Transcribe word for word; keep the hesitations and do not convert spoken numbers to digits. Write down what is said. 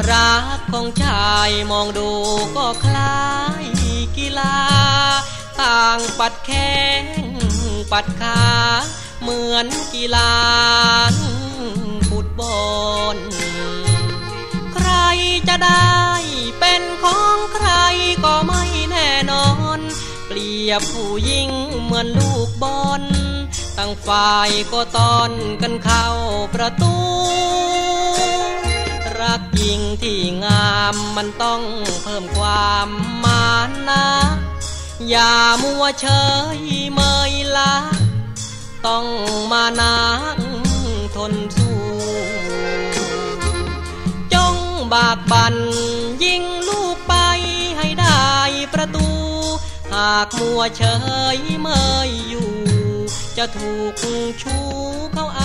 รักของชายมองดูก็คล้ายกีฬาต่างปัดแข้งปัดขาเหมือนกีฬาฟุตบอลใครจะได้เป็นของใครก็ไม่แน่นอนเปรียบผู้หญิงเหมือนลูกบอลตั้งฝ่ายก็ต้อนกันเข้าประตูรักหญิงที่งามมันต้องเพิ่มความมานะอย่ามัวเฉยเมยละต้องมานักทนสู้จงบากบั่นยิงลูกไปให้ได้ประตูหากมัวเฉยเมยอยู่จะถูกชูเขา